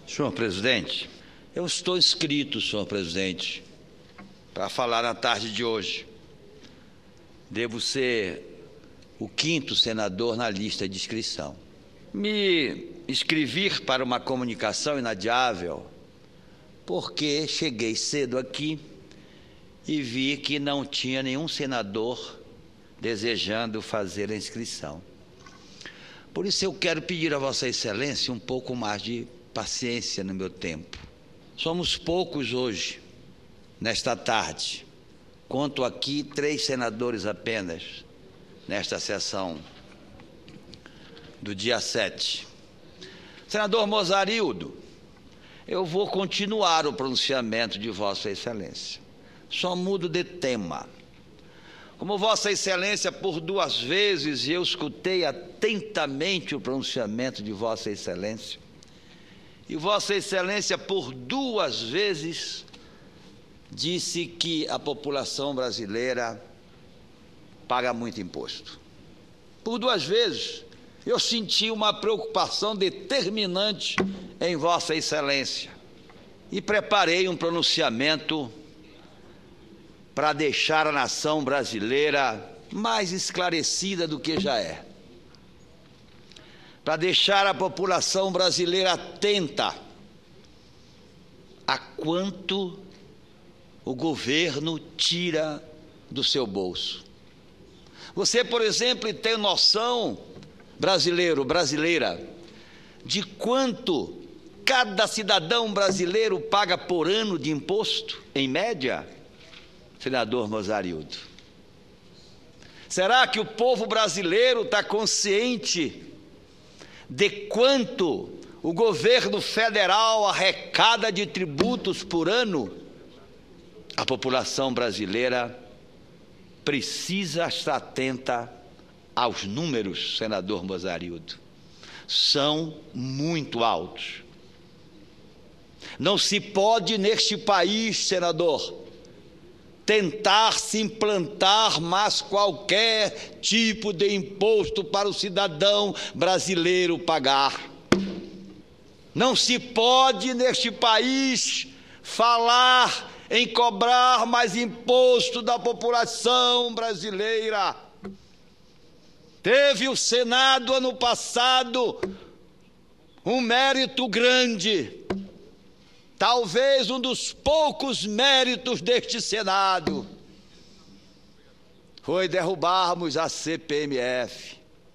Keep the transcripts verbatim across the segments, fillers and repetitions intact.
Senhor presidente, eu estou inscrito, senhor presidente, para falar na tarde de hoje. Devo ser o quinto senador na lista de inscrição. Me inscrevi para uma comunicação inadiável porque cheguei cedo aqui e vi que não tinha nenhum senador desejando fazer a inscrição. Por isso eu quero pedir a Vossa Excelência um pouco mais de paciência no meu tempo. Somos poucos hoje, nesta tarde. Conto aqui três senadores apenas, nesta sessão do dia sete. Senador Mozarildo, eu vou continuar o pronunciamento de Vossa Excelência. Só mudo de tema. Como Vossa Excelência, por duas vezes, eu escutei atentamente o pronunciamento de Vossa Excelência, e Vossa Excelência, por duas vezes, disse que a população brasileira paga muito imposto. Por duas vezes, eu senti uma preocupação determinante em Vossa Excelência e preparei um pronunciamento para deixar a nação brasileira mais esclarecida do que já é, para deixar a população brasileira atenta a quanto o governo tira do seu bolso. Você, por exemplo, tem noção, brasileiro, brasileira, de quanto cada cidadão brasileiro paga por ano de imposto, em média? Senador Mozarildo, será que o povo brasileiro está consciente de quanto o governo federal arrecada de tributos por ano? A população brasileira precisa estar atenta aos números, senador Mozarildo. São muito altos. Não se pode neste país, senador, tentar se implantar mais qualquer tipo de imposto para o cidadão brasileiro pagar. Não se pode neste país falar em cobrar mais imposto da população brasileira. Teve o Senado ano passado um mérito grande, talvez um dos poucos méritos deste Senado, foi derrubarmos a C P M F,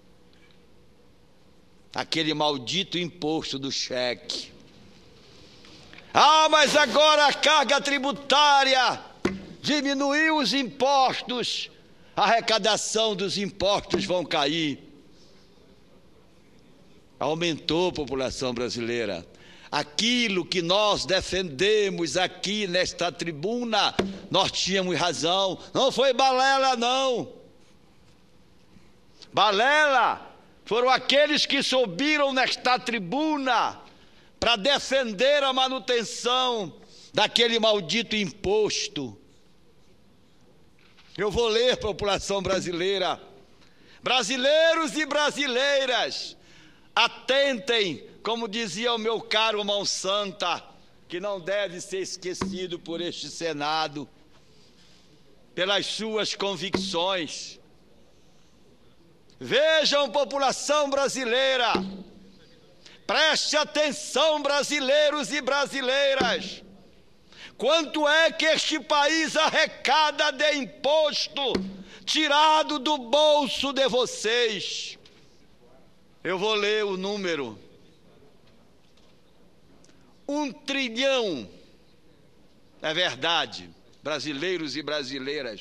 aquele maldito imposto do cheque. Ah, mas agora a carga tributária diminuiu os impostos, a arrecadação dos impostos vão cair. Aumentou a população brasileira. Aquilo que nós defendemos aqui nesta tribuna, nós tínhamos razão. Não foi balela, não. Balela foram aqueles que subiram nesta tribuna para defender a manutenção daquele maldito imposto. Eu vou ler, população brasileira. Brasileiros e brasileiras, atentem, como dizia o meu caro Mão Santa, que não deve ser esquecido por este Senado, pelas suas convicções. Vejam, população brasileira, preste atenção, brasileiros e brasileiras, quanto é que este país arrecada de imposto tirado do bolso de vocês. Eu vou ler o número. Um trilhão, é verdade, brasileiros e brasileiras,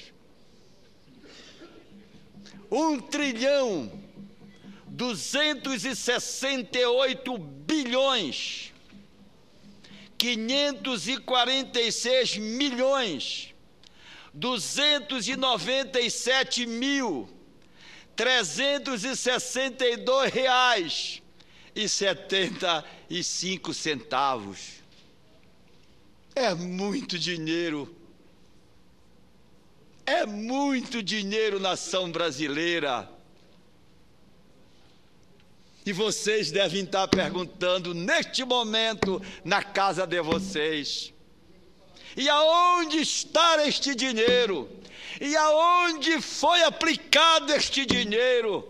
um trilhão, duzentos e sessenta e oito bilhões, quinhentos e quarenta e seis milhões, duzentos e noventa e sete mil, trezentos e sessenta e dois reais e setenta e cinco centavos. É muito dinheiro. É muito dinheiro, nação brasileira. E vocês devem estar perguntando neste momento na casa de vocês: e aonde está este dinheiro? E aonde foi aplicado este dinheiro?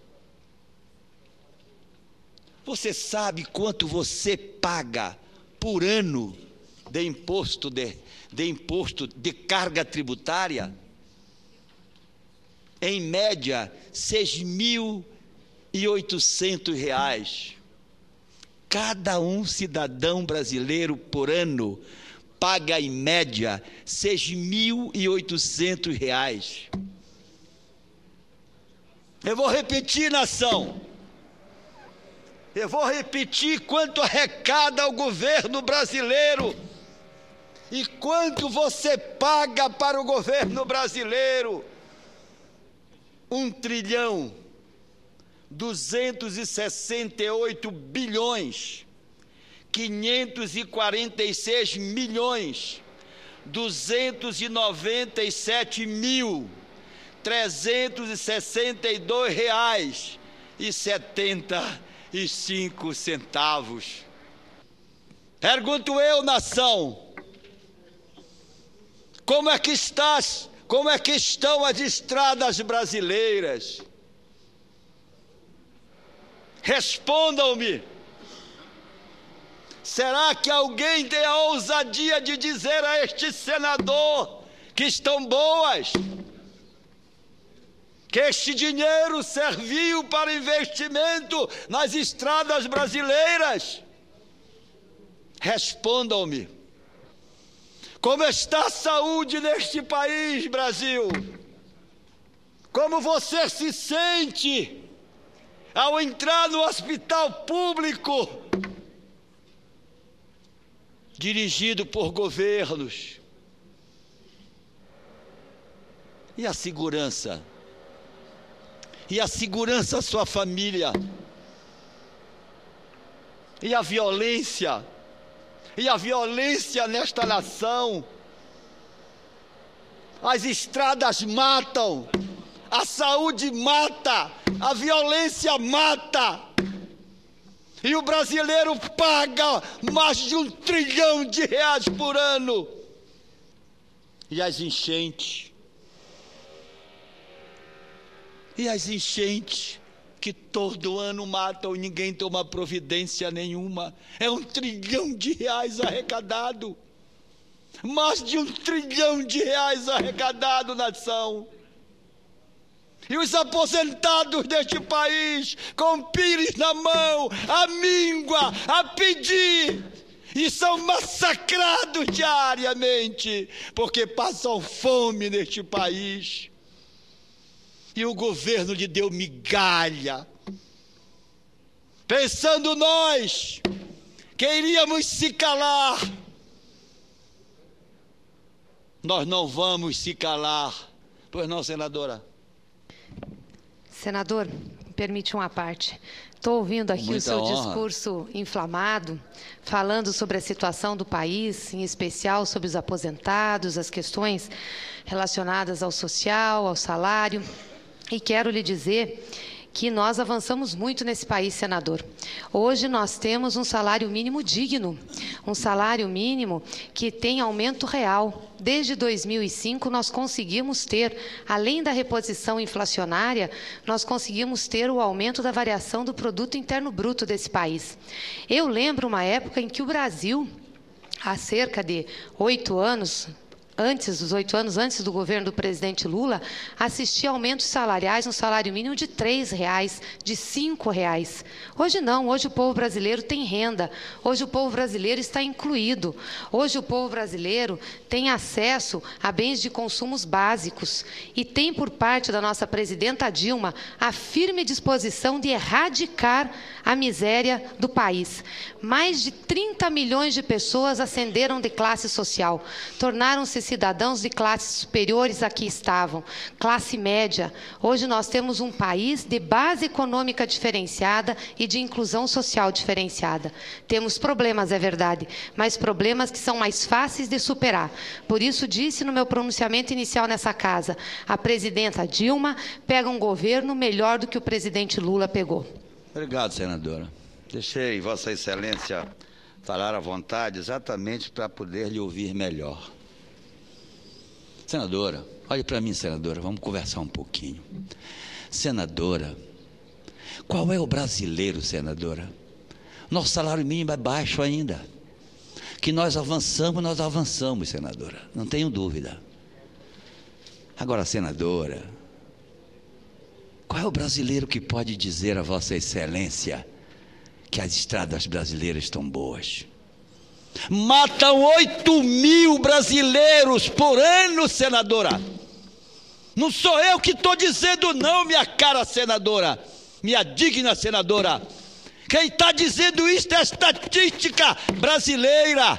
Você sabe quanto você paga por ano de imposto de, de imposto de carga tributária? Em média, seis mil e oitocentos reais. Cada um cidadão brasileiro por ano paga em média seis mil e oitocentos reais. Eu vou repetir, nação. Eu vou repetir quanto arrecada o governo brasileiro e quanto você paga para o governo brasileiro. Um trilhão, duzentos e sessenta e oito bilhões, quinhentos e quarenta e seis milhões, duzentos e noventa e sete mil, trezentos e sessenta e dois reais e setenta e cinco centavos. Pergunto eu, nação, como é que estás, como é que estão as estradas brasileiras? Respondam-me. Será que alguém tem a ousadia de dizer a este senador que estão boas? Que este dinheiro serviu para investimento nas estradas brasileiras? Respondam-me. Como está a saúde neste país, Brasil? Como você se sente ao entrar no hospital público dirigido por governos? E a segurança? E a segurança da sua família? E a violência? E a violência nesta nação? As estradas matam, a saúde mata, a violência mata. E o brasileiro paga mais de um trilhão de reais por ano. E as enchentes? E as enchentes que todo ano matam e ninguém toma providência nenhuma? É um trilhão de reais arrecadado. Mais de um trilhão de reais arrecadado, nação. E os aposentados deste país, com pires na mão, a míngua, a pedir, e são massacrados diariamente, porque passam fome neste país. E o governo lhe deu migalha, pensando nós que iríamos se calar. Nós não vamos se calar. Pois não, senadora? Senador, me permite uma parte. Estou ouvindo aqui o seu honra. discurso inflamado, falando sobre a situação do país, em especial sobre os aposentados, as questões relacionadas ao social, ao salário. E quero lhe dizer que nós avançamos muito nesse país, senador. Hoje nós temos um salário mínimo digno, um salário mínimo que tem aumento real. Desde dois mil e cinco nós conseguimos ter, além da reposição inflacionária, nós conseguimos ter o aumento da variação do produto interno bruto desse país. Eu lembro uma época em que o Brasil, há cerca de oito anos, antes dos oito anos, antes do governo do presidente Lula, assistia a aumentos salariais no salário mínimo de três reais, de cinco reais. Hoje não, hoje o povo brasileiro tem renda, hoje o povo brasileiro está incluído, hoje o povo brasileiro tem acesso a bens de consumos básicos e tem por parte da nossa presidenta Dilma a firme disposição de erradicar a miséria do país. Mais de trinta milhões de pessoas ascenderam de classe social, tornaram-se cidadãos de classes superiores a que estavam, classe média. Hoje nós temos um país de base econômica diferenciada e de inclusão social diferenciada. Temos problemas, é verdade, mas problemas que são mais fáceis de superar. Por isso disse no meu pronunciamento inicial nessa casa, a presidenta Dilma pega um governo melhor do que o presidente Lula pegou. Obrigado, senadora. Deixei Vossa Excelência falar à vontade exatamente para poder lhe ouvir melhor. Senadora, olhe para mim, senadora, vamos conversar um pouquinho. Senadora, qual é o brasileiro, senadora? Nosso salário mínimo é baixo ainda. Que nós avançamos, nós avançamos, senadora, não tenho dúvida. Agora, senadora, qual é o brasileiro que pode dizer a Vossa Excelência que as estradas brasileiras estão boas? Matam oito mil brasileiros por ano, senadora. Não sou eu que estou dizendo não, minha cara senadora, minha digna senadora. Quem está dizendo isso é a estatística brasileira.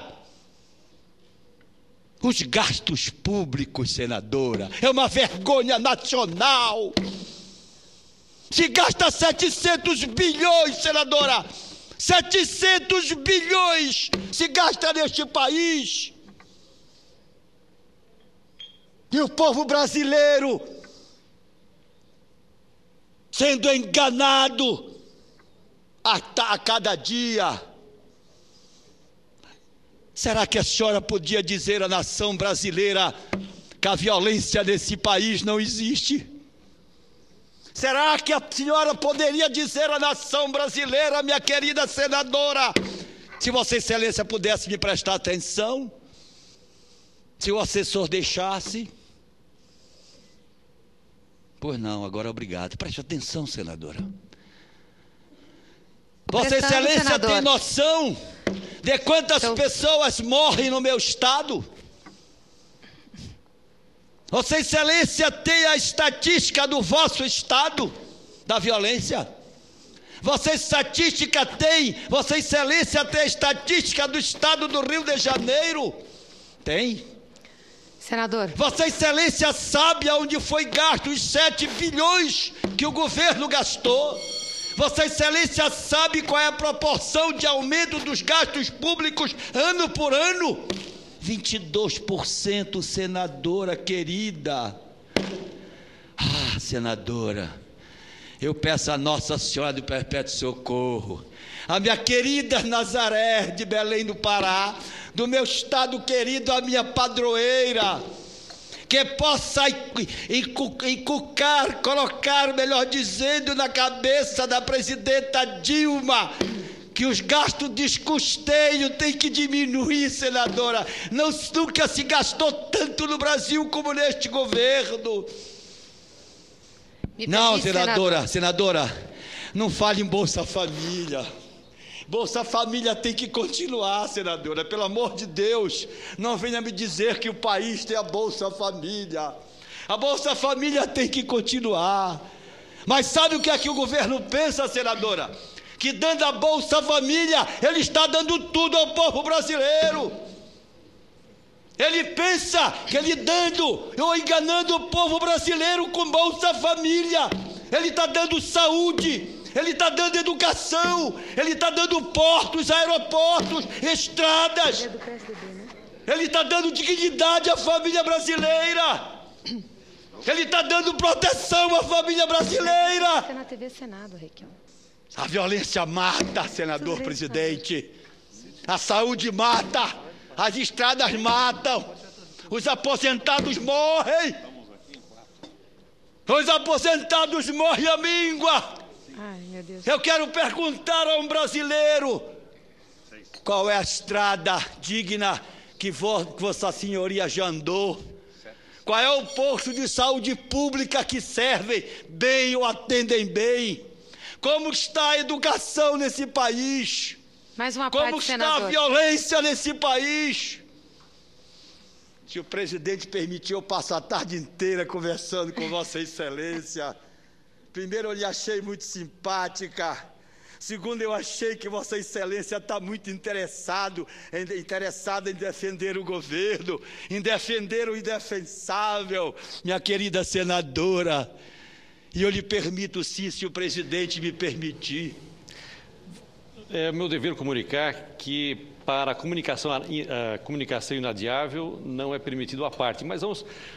Os gastos públicos, senadora, é uma vergonha nacional. Se gasta setecentos bilhões, senadora, setecentos bilhões se gasta neste país. E o povo brasileiro sendo enganado a, a cada dia. Será que a senhora podia dizer à nação brasileira que a violência nesse país não existe? Será que a senhora poderia dizer à nação brasileira, minha querida senadora, se Vossa Excelência pudesse me prestar atenção, se o assessor deixasse? Pois não, agora obrigado. Preste atenção, senadora. Vossa Prestando, Excelência senador. tem noção de quantas Então... pessoas morrem no meu estado? Vossa Excelência tem a estatística do vosso estado, da violência? Vossa Estatística tem, Vossa Excelência tem a estatística do estado do Rio de Janeiro? Tem. Senador. Vossa Excelência sabe aonde foi gasto os sete bilhões que o governo gastou? Vossa Excelência sabe qual é a proporção de aumento dos gastos públicos ano por ano? vinte e dois por cento, senadora querida. Ah, senadora, eu peço a Nossa Senhora do Perpétuo Socorro, a minha querida Nazaré de Belém do Pará, do meu estado querido, a minha padroeira, que possa inculcar, colocar, melhor dizendo, na cabeça da presidenta Dilma, que os gastos de custeio têm que diminuir, senadora. Não, nunca se gastou tanto no Brasil como neste governo. Me não, permite, senadora, senadora, não fale em Bolsa Família. Bolsa Família tem que continuar, senadora. Pelo amor de Deus, não venha me dizer que o país tem a Bolsa Família. A Bolsa Família tem que continuar. Mas sabe o que é que o governo pensa, senadora? Que dando a Bolsa Família, ele está dando tudo ao povo brasileiro. Ele pensa que ele dando ou enganando o povo brasileiro com Bolsa Família, ele está dando saúde, ele está dando educação, ele está dando portos, aeroportos, estradas, ele está dando dignidade à família brasileira, ele está dando proteção à família brasileira. Você na T V Senado, Requião. A violência mata, senador presidente. A saúde mata. As estradas matam. Os aposentados morrem. Os aposentados morrem à míngua. Ai, meu Deus. Eu quero perguntar a um brasileiro: qual é a estrada digna que Vossa Senhoria já andou? Qual é o posto de saúde pública que servem bem ou atendem bem? Como está a educação nesse país? Mais uma Como parte, está senador. a violência nesse país? Se o presidente permitir, eu passo a tarde inteira conversando com Vossa Excelência. Primeiro, eu lhe achei muito simpática. Segundo, eu achei que Vossa Excelência está muito interessado, interessado em defender o governo, em defender o indefensável, minha querida senadora. E eu lhe permito sim, se o presidente me permitir. É meu dever comunicar que para a comunicação, a comunicação inadiável não é permitido à parte. Mas vamos,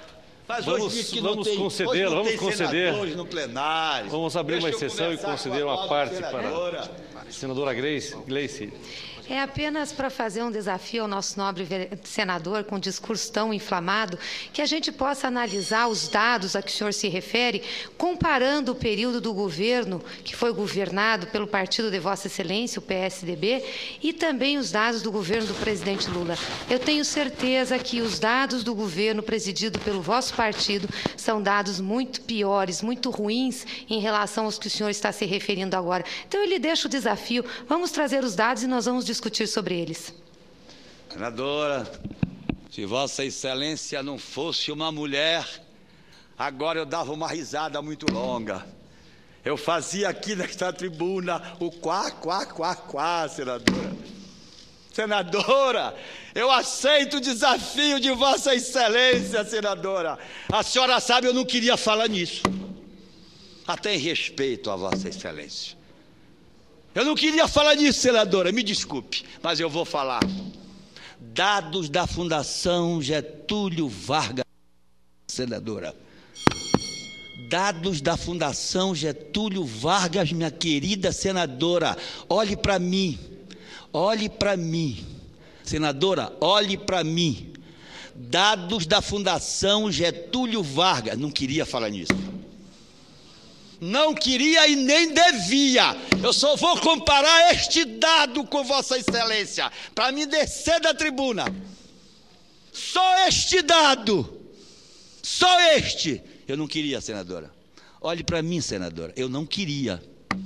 Mas vamos hoje que vamos tem, conceder, hoje vamos conceder. No plenário. Vamos abrir Deixa uma exceção e conceder uma parte para a senadora Gleice. Gleice. É apenas para fazer um desafio ao nosso nobre senador, com um discurso tão inflamado, que a gente possa analisar os dados a que o senhor se refere, comparando o período do governo, que foi governado pelo partido de Vossa Excelência, o P S D B, e também os dados do governo do presidente Lula. Eu tenho certeza que os dados do governo presidido pelo vosso partido são dados muito piores, muito ruins em relação aos que o senhor está se referindo agora. Então, eu lhe deixo o desafio, vamos trazer os dados e nós vamos discutir discutir sobre eles. Senadora, se Vossa Excelência não fosse uma mulher, agora eu dava uma risada muito longa. Eu fazia aqui nesta tribuna o quá, quá, quá, quá, senadora. Senadora, eu aceito o desafio de Vossa Excelência, senadora. A senhora sabe, eu não queria falar nisso. Até em respeito a Vossa Excelência. Eu não queria falar nisso, senadora, me desculpe, mas eu vou falar. Dados da Fundação Getúlio Vargas, senadora. Dados da Fundação Getúlio Vargas, minha querida senadora. Olhe para mim, olhe para mim. Senadora, olhe para mim. Dados da Fundação Getúlio Vargas. Não queria falar nisso. Não queria e nem devia. Eu só vou comparar este dado com Vossa Excelência, para me descer da tribuna. Só este dado. Só este. Eu não queria, senadora. Olhe para mim, senadora. Eu não queria.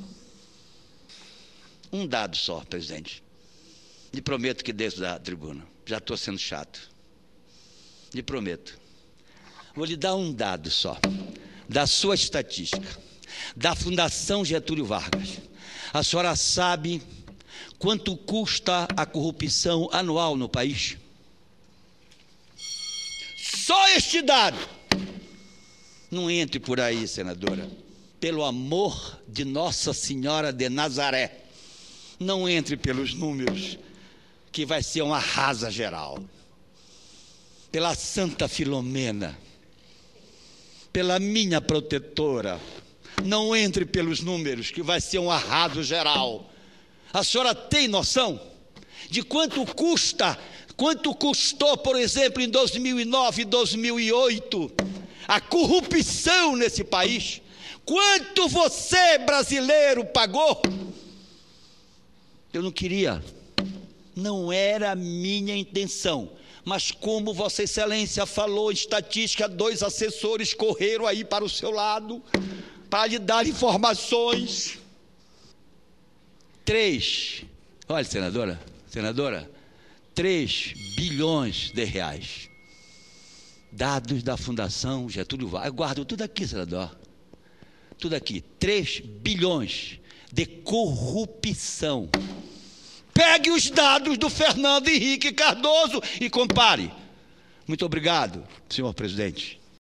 Um dado só, presidente. Lhe prometo que desço da tribuna. Já estou sendo chato. Lhe prometo. Vou lhe dar um dado só. Da sua estatística. Da Fundação Getúlio Vargas. A senhora sabe quanto custa a corrupção anual no país? Só este dado. Não entre por aí, senadora. Pelo amor de Nossa Senhora de Nazaré. Não entre pelos números, que vai ser uma arrasa geral. Pela Santa Filomena. Pela minha protetora. Não entre pelos números, que vai ser um arraso geral. A senhora tem noção de quanto custa, quanto custou, por exemplo, em dois mil e nove e dois mil e oito, a corrupção nesse país? Quanto você, brasileiro, pagou? Eu não queria, não era a minha intenção. Mas como Vossa Excelência falou em estatística, dois assessores correram aí para o seu lado para lhe dar informações. Três, olha, senadora, senadora, três bilhões de reais. Dados da Fundação Getúlio Vargas. Eu guardo tudo aqui, senador. Tudo aqui. Três bilhões de corrupção. Pegue os dados do Fernando Henrique Cardoso e compare. Muito obrigado, senhor presidente.